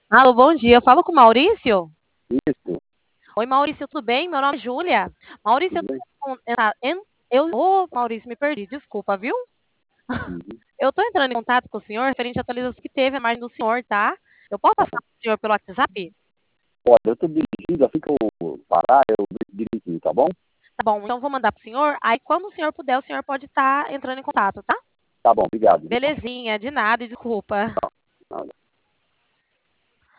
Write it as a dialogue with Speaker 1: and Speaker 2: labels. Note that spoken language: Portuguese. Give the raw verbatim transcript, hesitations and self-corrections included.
Speaker 1: Alô, bom dia. Eu falo com o Maurício?
Speaker 2: Isso,
Speaker 1: Oi, Maurício, tudo bem? Meu nome é Júlia. Maurício, eu
Speaker 2: tudo
Speaker 1: tô
Speaker 2: bem?
Speaker 1: com- ah, en- eu, ô, Maurício, me perdi, desculpa, viu?
Speaker 2: Uhum.
Speaker 1: Eu tô entrando em contato com o senhor referente à atualização que teve a margem do senhor, tá? Eu posso
Speaker 2: Tá
Speaker 1: passar
Speaker 2: bom.
Speaker 1: para o senhor pelo WhatsApp?
Speaker 2: Olha, eu estou dirigindo, assim que eu parar, eu dirigindo, tá bom?
Speaker 1: Tá bom, então eu vou mandar pro senhor. Aí, quando o senhor puder, o senhor pode estar entrando em contato, tá?
Speaker 2: Tá bom, obrigado.
Speaker 1: Belezinha, de nada e desculpa.